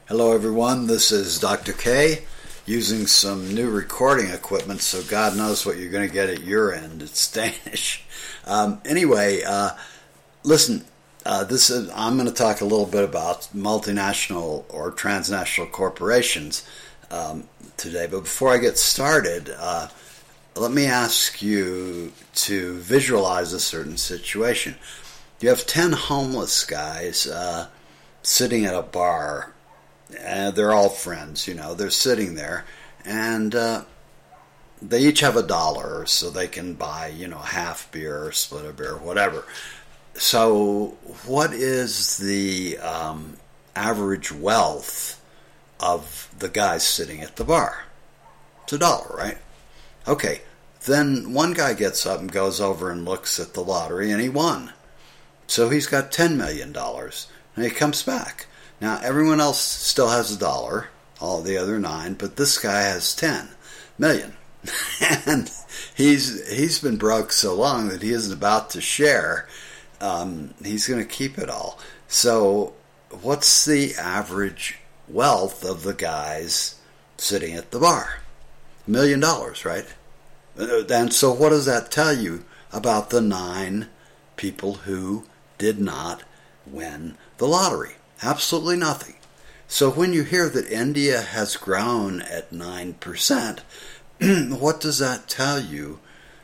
Hello everyone, this is Dr. K using some new recording equipment, so God knows what you're going to get at your end. It's Danish. Listen, I'm going to talk a little bit about multinational or transnational corporations today, but before I get started, let me ask you to visualize a certain situation. You have 10 homeless guys sitting at a bar. They're all friends, they're sitting there, and they each have $1, so they can buy, half beer or split a beer, whatever. So what is the average wealth of the guys sitting at the bar? It's $1, right? Okay, then one guy gets up and goes over and looks at the lottery, and he won. So he's got $10 million, and he comes back. Now, everyone else still has $1, all the other 9, but this guy has 10 million. And he's been broke so long that he isn't about to share. He's going to keep it all. So what's the average wealth of the guys sitting at the bar? $1 million, right? And so what does that tell you about the 9 people who did not win the lottery? Absolutely nothing. So when you hear that India has grown at 9%, what does that tell you?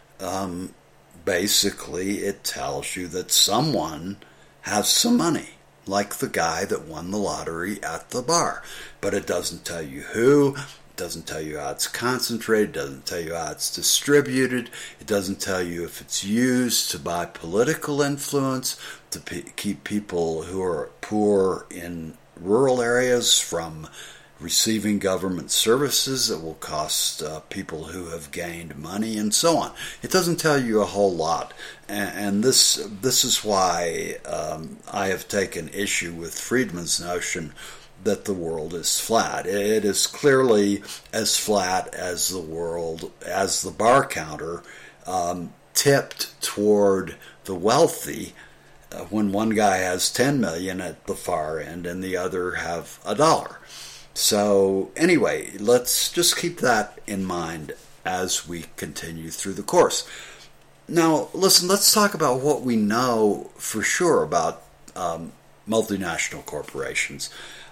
Basically, it tells you that someone has some money, like the guy that won the lottery at the bar. But it doesn't tell you who. It doesn't tell you how it's concentrated. It doesn't tell you how it's distributed. It doesn't tell you if it's used to buy political influence, to keep people who are poor in rural areas from receiving government services that will cost people who have gained money, and so on. It doesn't tell you a whole lot, and this is why I have taken issue with Friedman's notion that the world is flat. It is clearly as flat as the bar counter, tipped toward the wealthy when one guy has 10 million at the far end and the other have $1. So anyway, let's just keep that in mind as we continue through the course. Now, listen, let's talk about what we know for sure about multinational corporations.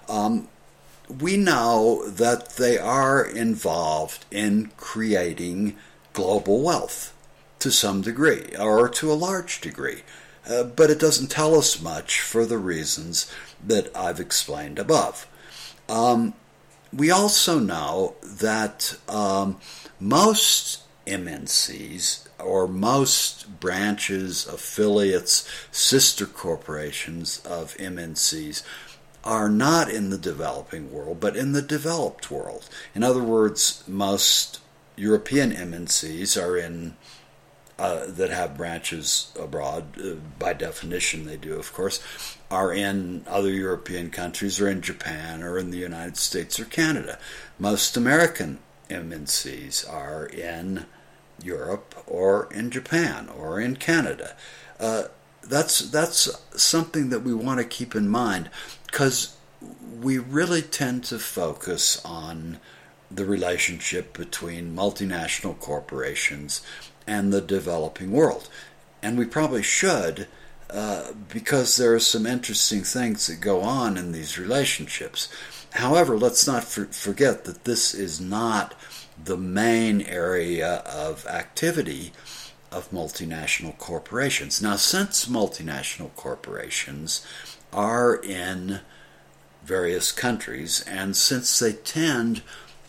We know that they are involved in creating global wealth to some degree, or to a large degree. But it doesn't tell us much for the reasons that I've explained above. We also know that most MNCs, or most branches, affiliates, sister corporations of MNCs, are not in the developing world, but in the developed world. In other words, most European MNCs are in that have branches abroad, by definition they do, of course, are in other European countries, or in Japan, or in the United States, or Canada. Most American MNCs are in Europe, or in Japan, or in Canada. That's something that we want to keep in mind, because we really tend to focus on the relationship between multinational corporations and the developing world. And we probably should, because there are some interesting things that go on in these relationships. However, let's not forget that this is not the main area of activity of multinational corporations. Now, since multinational corporations are in various countries, and since they tend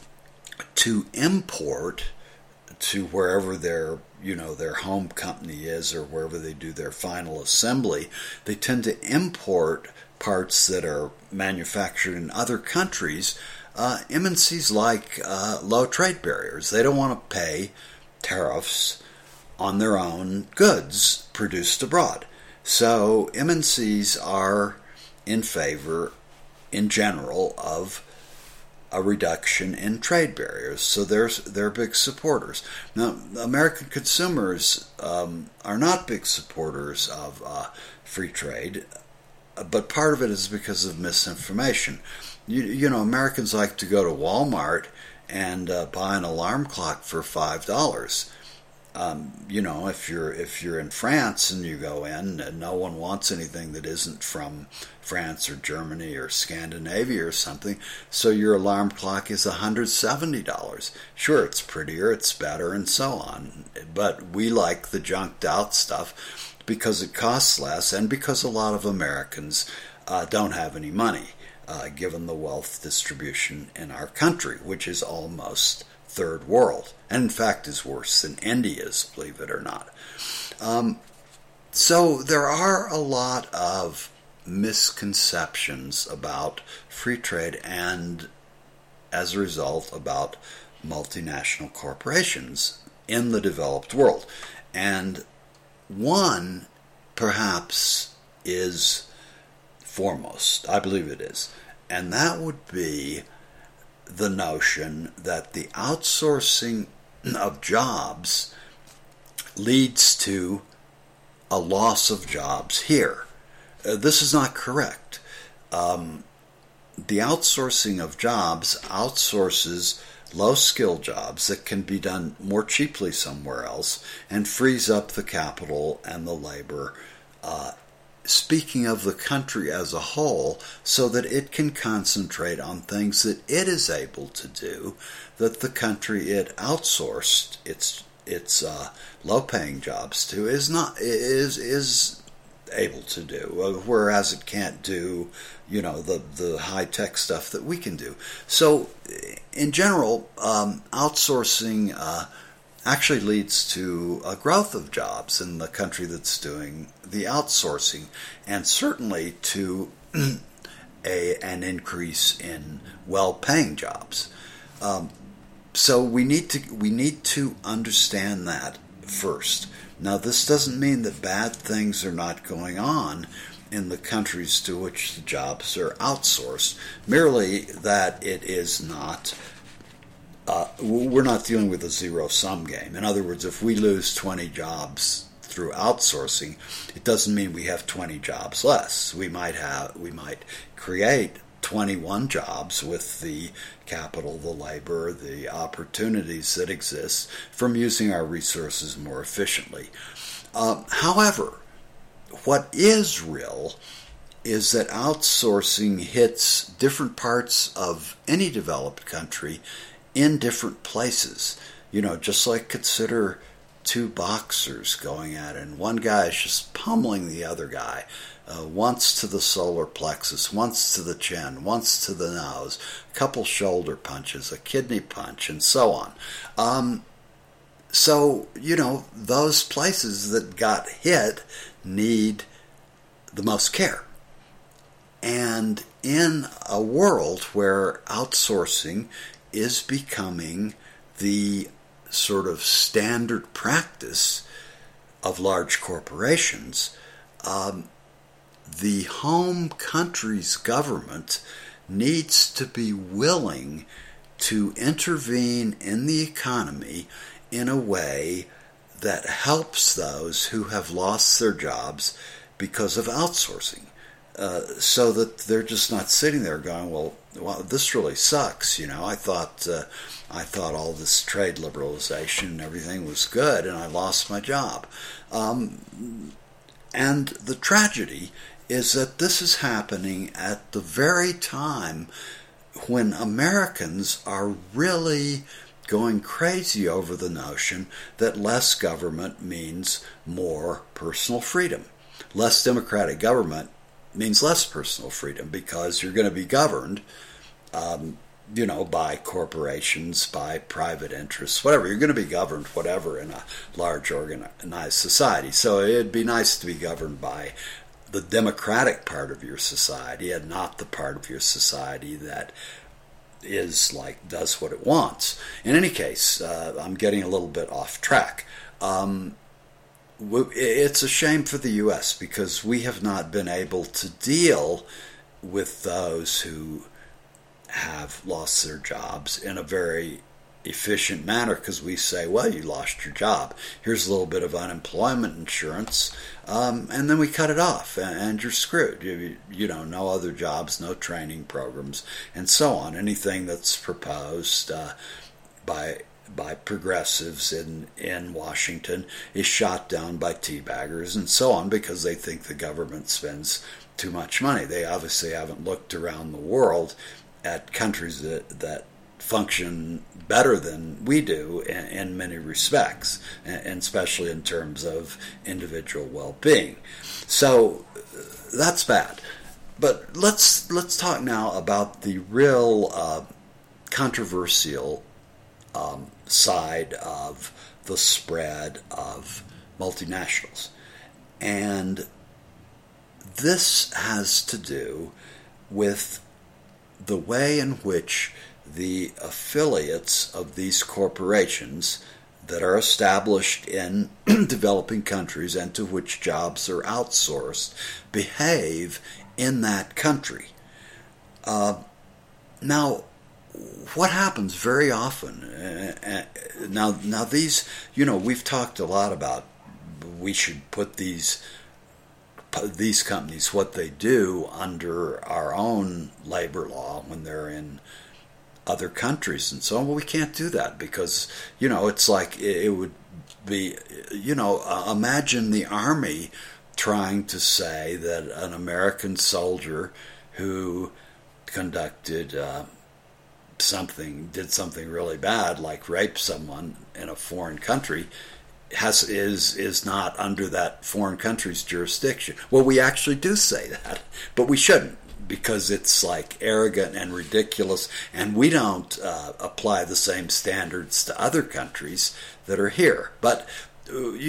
to import to wherever their home company is, or wherever they do their final assembly, they tend to import parts that are manufactured in other countries. MNCs like low trade barriers. They don't want to pay tariffs on their own goods produced abroad. So MNCs are in favor, in general, of a reduction in trade barriers. So they're big supporters. Now, American consumers are not big supporters of free trade. but part of it is because of misinformation. You know, Americans like to go to Walmart and buy an alarm clock for $5. You know, if you're in France and you go in, and no one wants anything that isn't from France or Germany or Scandinavia or something, so your alarm clock is $170. Sure, it's prettier, it's better, and so on. But we like the junked out stuff because it costs less and because a lot of Americans don't have any money, given the wealth distribution in our country, which is almost third world, and in fact is worse than India's, believe it or not. So there are a lot of misconceptions about free trade and, as a result, about multinational corporations in the developed world. And one, perhaps, is foremost. I believe it is. And that would be the notion that the outsourcing of jobs leads to a loss of jobs here. This is not correct. The outsourcing of jobs outsources low-skilled jobs that can be done more cheaply somewhere else and frees up the capital and the labor, speaking of the country as a whole, so that it can concentrate on things that it is able to do that the country it outsourced its low-paying jobs to is able to do, whereas it can't do, you know, the high-tech stuff that we can do. So, in general, outsourcing actually leads to a growth of jobs in the country that's doing the outsourcing, and certainly to an increase in well-paying jobs. So we need to understand that first. Now, this doesn't mean that bad things are not going on in the countries to which the jobs are outsourced, merely that it is not. We're not dealing with a zero-sum game. In other words, if we lose 20 jobs through outsourcing, it doesn't mean we have 20 jobs less. We might create 21 jobs with the capital, the labor, the opportunities that exist from using our resources more efficiently. However, what is real is that outsourcing hits different parts of any developed country in different places. You know, just like consider two boxers going at it, and one guy is just pummeling the other guy, once to the solar plexus, once to the chin, once to the nose, a couple shoulder punches, a kidney punch, and so on. So, you know, those places that got hit need the most care. And in a world where outsourcing is becoming the sort of standard practice of large corporations, the home country's government needs to be willing to intervene in the economy in a way that helps those who have lost their jobs because of outsourcing, so that they're just not sitting there going, well, this really sucks. You know, I thought all this trade liberalization and everything was good, and I lost my job. And the tragedy is that this is happening at the very time when Americans are really going crazy over the notion that less government means more personal freedom. Less democratic government means less personal freedom, because you're going to be governed, you know, by corporations, by private interests, whatever. You're going to be governed, whatever, in a large organized society. So it'd be nice to be governed by the democratic part of your society and not the part of your society that is like does what it wants. In any case, I'm getting a little bit off track. It's a shame for the U.S. because we have not been able to deal with those who have lost their jobs in a very efficient manner, because we say, well, you lost your job. Here's a little bit of unemployment insurance, and then we cut it off, and you're screwed. No other jobs, no training programs, and so on. Anything that's proposed by progressives in Washington is shot down by teabaggers and so on, because they think the government spends too much money. They obviously haven't looked around the world at countries that function better than we do in many respects, and especially in terms of individual well-being. So that's bad. But let's talk now about the real controversial side of the spread of multinationals. And this has to do with the way in which the affiliates of these corporations that are established in developing countries and to which jobs are outsourced behave in that country. Now, what happens very often, now these, we've talked a lot about we should put these companies, what they do, under our own labor law when they're in other countries and so on. Well, we can't do that because, it's like it would be, imagine the Army trying to say that an American soldier who conducted did something really bad, like rape someone in a foreign country, is not under that foreign country's jurisdiction. Well, we actually do say that, but we shouldn't, because it's like arrogant and ridiculous, and we don't apply the same standards to other countries that are here. But we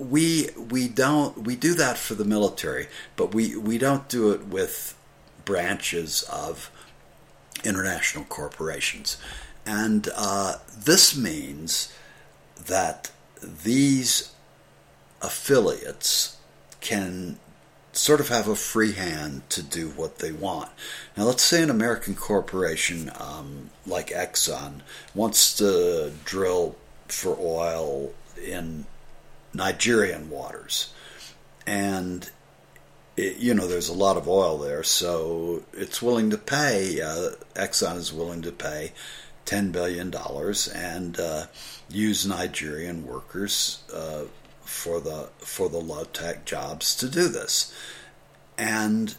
do that for the military, but we don't do it with branches of international corporations. And this means that these affiliates can sort of have a free hand to do what they want. Now, let's say an American corporation like Exxon wants to drill for oil in Nigerian waters, and there's a lot of oil there, so it's willing to pay, Exxon is willing to pay $10 billion and use Nigerian workers for the low-tech jobs to do this. And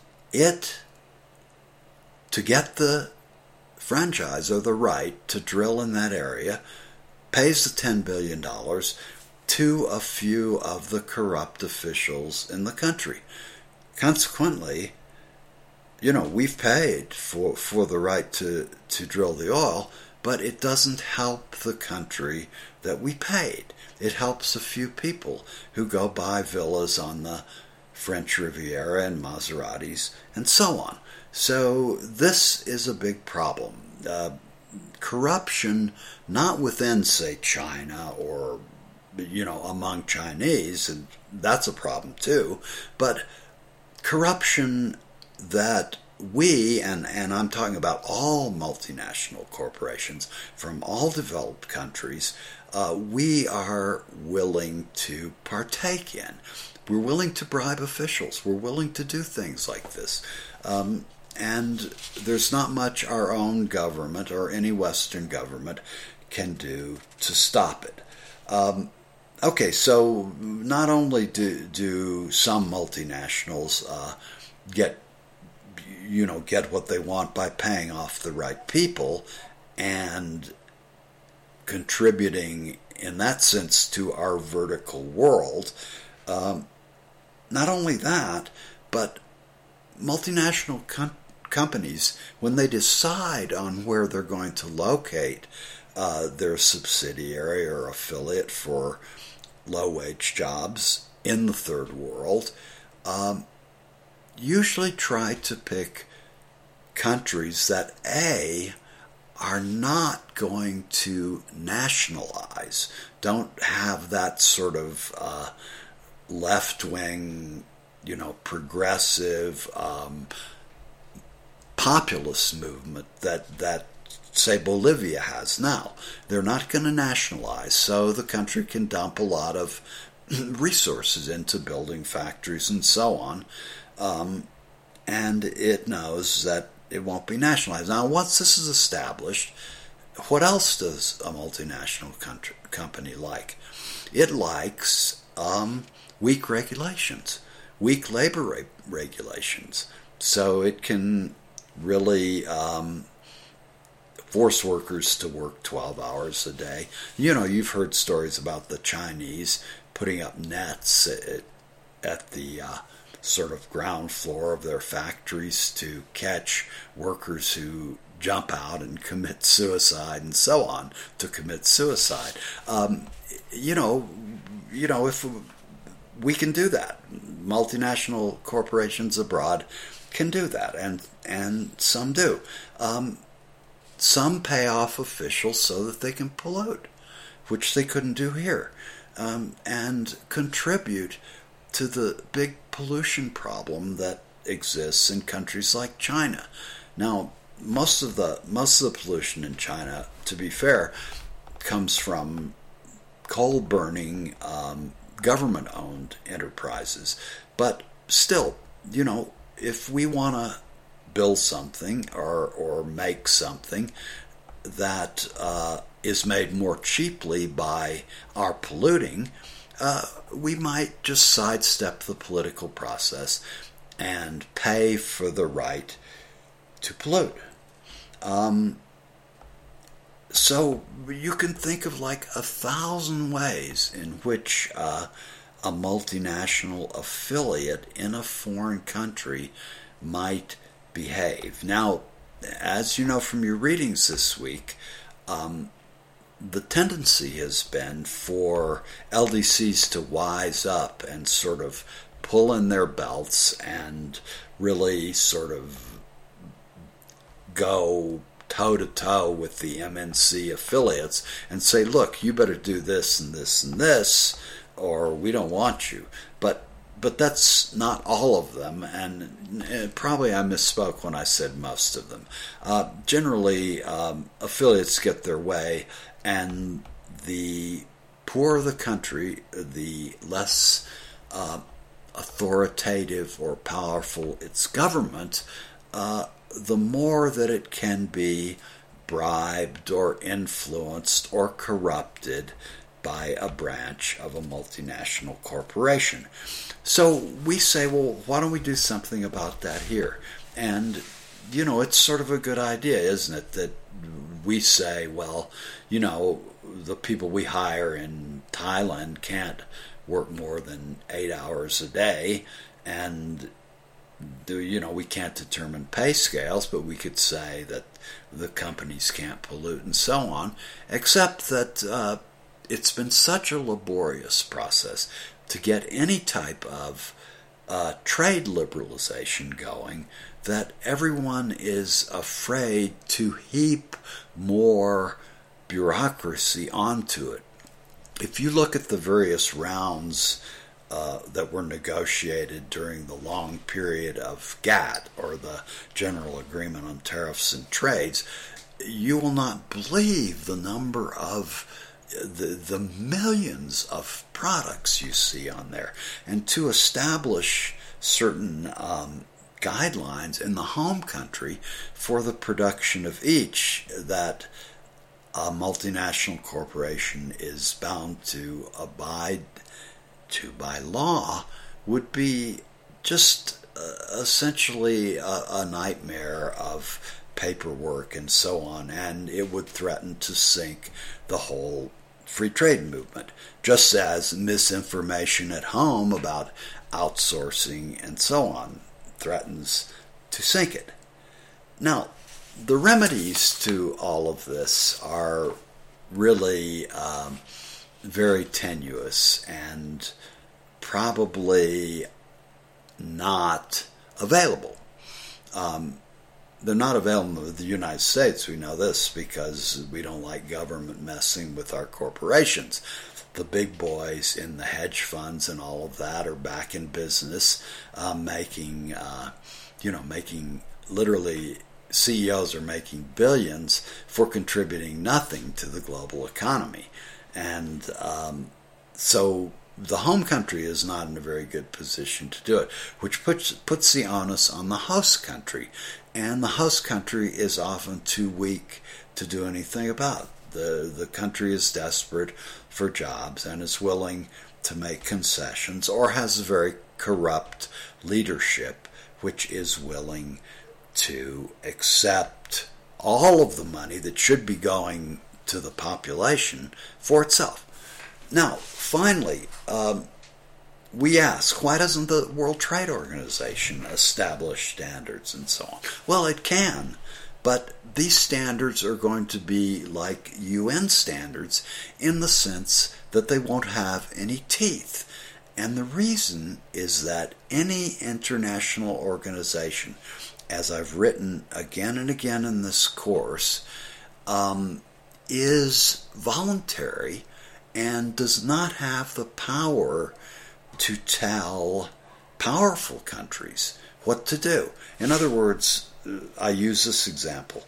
to get the franchise or the right to drill in that area, pays the $10 billion to a few of the corrupt officials in the country. Consequently, we've paid for the right to drill the oil, but it doesn't help the country that we paid. It helps a few people who go buy villas on the French Riviera and Maseratis and so on. So this is a big problem. Corruption, not within, say, China or, among Chinese, and that's a problem too, but corruption that we, and I'm talking about all multinational corporations from all developed countries, we are willing to partake in. We're willing to bribe officials. We're willing to do things like this. And there's not much our own government or any Western government can do to stop it. Okay, so not only do some multinationals get what they want by paying off the right people and contributing in that sense to our vertical world. Not only that, but multinational companies, when they decide on where they're going to locate their subsidiary or affiliate for low-wage jobs in the third world, usually try to pick countries that, A, are not going to nationalize, don't have that sort of left-wing, progressive populist movement that say, Bolivia has now. They're not going to nationalize, so the country can dump a lot of resources into building factories and so on, and it knows that it won't be nationalized. Now, once this is established, what else does a multinational company like? It likes weak regulations, weak labor regulations, so it can really force workers to work 12 hours a day. You know, you've heard stories about the Chinese putting up nets at the sort of ground floor of their factories to catch workers who jump out and commit suicide and so on, to commit suicide. You know, if we can do that, multinational corporations abroad can do that, and some do. Some pay off officials so that they can pollute, which they couldn't do here, and contribute to the big pollution problem that exists in countries like China. Now, most of the pollution in China, to be fair, comes from coal-burning, government-owned enterprises. But still, you know, if we want to build something or make something that is made more cheaply by our polluting, we might just sidestep the political process and pay for the right to pollute. So you can think of like 1,000 ways in which a multinational affiliate in a foreign country might behave. Now, as you know from your readings this week, the tendency has been for LDCs to wise up and sort of pull in their belts and really sort of go toe-to-toe with the MNC affiliates and say, look, you better do this and this and this, or we don't want you. But that's not all of them, and probably I misspoke when I said most of them. Generally, affiliates get their way, and the poorer the country, the less authoritative or powerful its government, the more that it can be bribed or influenced or corrupted by a branch of a multinational corporation. So we say, well, why don't we do something about that here? And, you know, it's sort of a good idea, isn't it, that we say, well, you know, the people we hire in Thailand can't work more than 8 hours a day, and we can't determine pay scales, but we could say that the companies can't pollute and so on, except that it's been such a laborious process to get any type of trade liberalization going that everyone is afraid to heap more bureaucracy onto it. If you look at the various rounds that were negotiated during the long period of GATT, or the General Agreement on Tariffs and Trades, you will not believe the number of the millions of products you see on there. And to establish certain guidelines in the home country for the production of each that a multinational corporation is bound to abide to by law would be just essentially a nightmare of paperwork and so on, and it would threaten to sink the whole free trade movement, just as misinformation at home about outsourcing and so on threatens to sink it. Now, the remedies to all of this are really very tenuous and probably not available. They're not available in the United States. We know this because we don't like government messing with our corporations. The big boys in the hedge funds and all of that are back in business, making literally CEOs are making billions for contributing nothing to the global economy. And so the home country is not in a very good position to do it, which puts the onus on the host country. And the host country is often too weak to do anything about it. The country is desperate for jobs and is willing to make concessions, or has a very corrupt leadership which is willing to accept all of the money that should be going to the population for itself. Now, finally, we ask, why doesn't the World Trade Organization establish standards and so on? Well, it can, but these standards are going to be like UN standards in the sense that they won't have any teeth. And the reason is that any international organization, as I've written again and again in this course, is voluntary and does not have the power to tell powerful countries what to do. In other words, I use this example.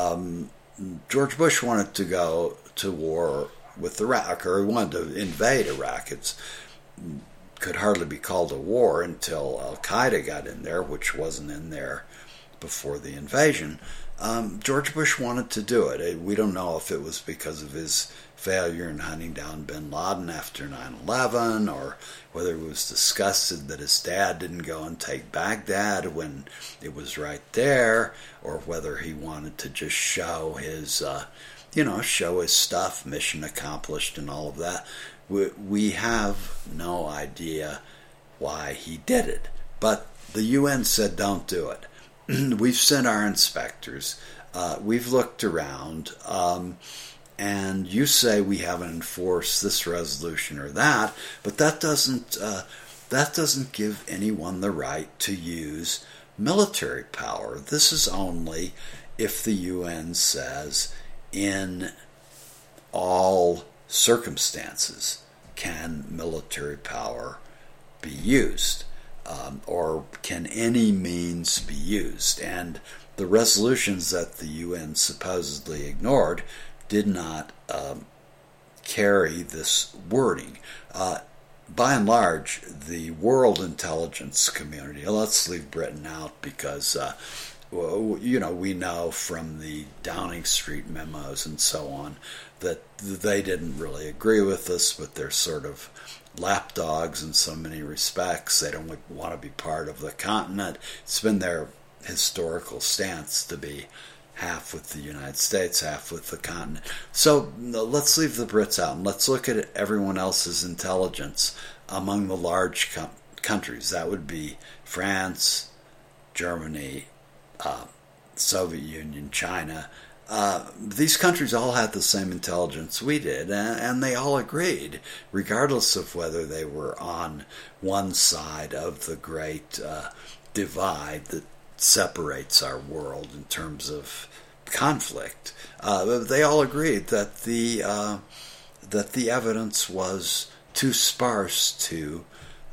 George Bush wanted to go to war with Iraq, or he wanted to invade Iraq. It could hardly be called a war until Al-Qaeda got in there, which wasn't in there before the invasion. George Bush wanted to do it. We don't know if it was because of his failure in hunting down bin Laden after 9/11, or whether he was disgusted that his dad didn't go and take Baghdad when it was right there, or whether he wanted to just show his, show his stuff, mission accomplished and all of that. We have no idea why he did it. But the UN said don't do it. We've sent our inspectors. We've looked around. And you say we haven't enforced this resolution or that, but that doesn't give anyone the right to use military power. This is only if the UN says in all circumstances can military power be used, or can any means be used. And the resolutions that the UN supposedly ignored did not carry this wording. By and large, the world intelligence community, let's leave Britain out because, we know from the Downing Street memos and so on that they didn't really agree with us, but they're sort of lapdogs in so many respects. They don't want to be part of the continent. It's been their historical stance to be half with the United States, half with the continent. So let's leave the Brits out and let's look at everyone else's intelligence among the large countries. That would be France, Germany, Soviet Union, China. These countries all had the same intelligence we did, and they all agreed, regardless of whether they were on one side of the great divide that separates our world in terms of conflict. They all agreed that the evidence was too sparse to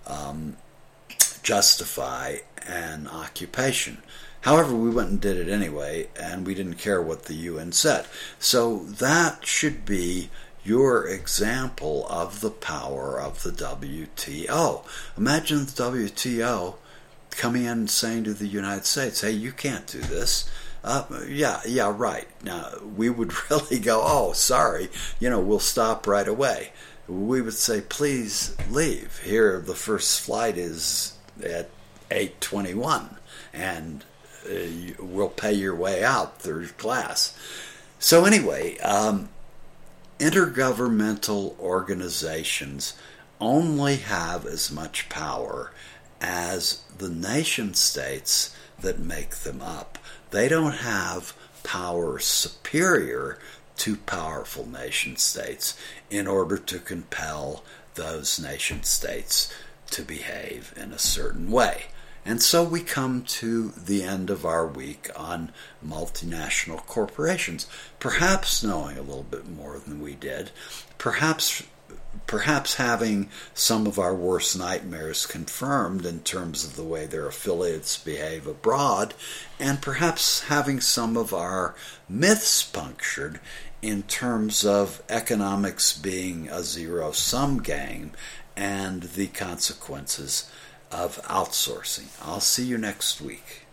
justify an occupation. However, we went and did it anyway, and we didn't care what the UN said. So that should be your example of the power of the WTO. Imagine the WTO coming in and saying to the United States, hey, you can't do this. Yeah, right. Now, we would really go, oh, sorry, we'll stop right away. We would say, please leave. Here, the first flight is at 8:21, and we'll pay your way out third class. So anyway, intergovernmental organizations only have as much power as the nation states that make them up. They don't have power superior to powerful nation states in order to compel those nation states to behave in a certain way. And so we come to the end of our week on multinational corporations, perhaps knowing a little bit more than we did, perhaps perhaps having some of our worst nightmares confirmed in terms of the way their affiliates behave abroad, and perhaps having some of our myths punctured in terms of economics being a zero-sum game and the consequences of outsourcing. I'll see you next week.